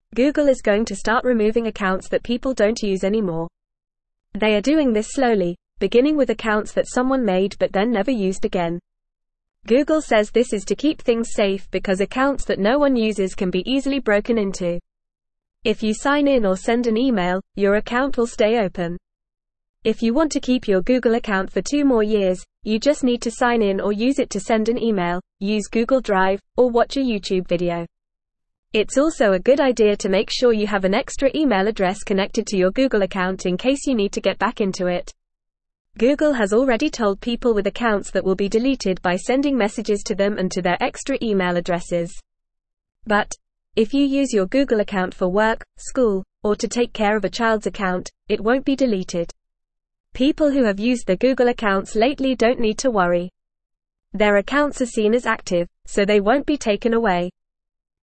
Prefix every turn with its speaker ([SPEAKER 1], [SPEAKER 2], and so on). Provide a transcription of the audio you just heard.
[SPEAKER 1] Google is going to start removing accounts that people don't use anymore. They are doing this slowly, beginning with accounts that someone made but then never used again. Google says this is to keep things safe because accounts that no one uses can be easily broken into. If you sign in or send an email, your account will stay open. If you want to keep your Google account for 2 more years, you just need to sign in or use it to send an email, use Google Drive, or watch a YouTube video. It's also a good idea to make sure you have an extra email address connected to your Google account in case you need to get back into it. Google has already told people with accounts that will be deleted by sending messages to them and to their extra email addresses. But if you use your Google account for work, school, or to take care of a child's account, it won't be deleted. People who have used their Google accounts lately don't need to worry. Their accounts are seen as active, so they won't be taken away.